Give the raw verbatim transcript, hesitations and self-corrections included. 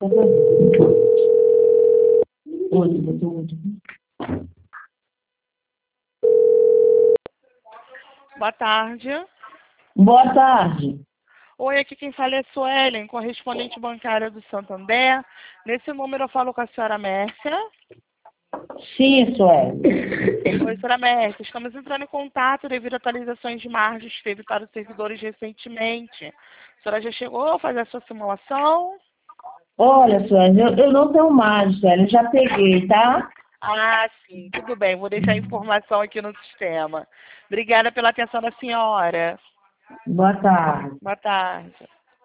Outro, botou outro. Boa tarde. Boa tarde. Oi, aqui quem fala é Suelen, correspondente bancária do Santander. Nesse número eu falo com a senhora Mércia. Sim, Sueli. Oi, senhora Mércia. Estamos entrando em contato devido a atualizações de margens que teve para os servidores recentemente. A senhora já chegou a fazer a sua simulação? Olha, Sueli, eu, eu não tenho mais, Sueli, eu já peguei, tá? Ah, sim, tudo bem. Vou deixar a informação aqui no sistema. Obrigada pela atenção da senhora. Boa tarde. Boa tarde.